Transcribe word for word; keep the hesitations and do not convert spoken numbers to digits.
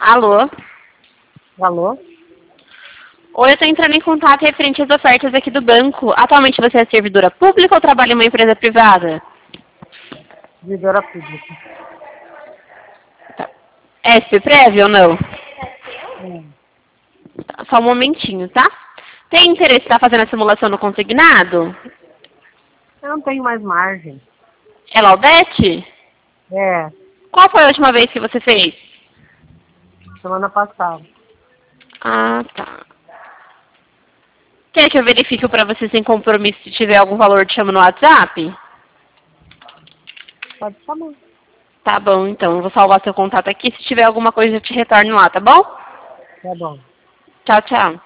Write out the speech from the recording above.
Alô? Alô? Oi, eu estou entrando em contato referente às ofertas aqui do banco. Atualmente você é servidora pública ou trabalha em uma empresa privada? Servidora pública. Tá. S P Prévio ou não? Hum. Tá, só um momentinho, tá? Tem interesse em estar fazendo a simulação no consignado? Eu não tenho mais margem. É Laudete? É, Qual foi a última vez que você fez? semana passada. Ah, tá. Quer que eu verifique para você sem compromisso? Se tiver algum valor, te chamo no WhatsApp? Pode chamar. Tá bom, então. Eu vou salvar seu contato aqui. Se tiver alguma coisa, eu te retorno lá, tá bom? Tá bom. Tchau, tchau.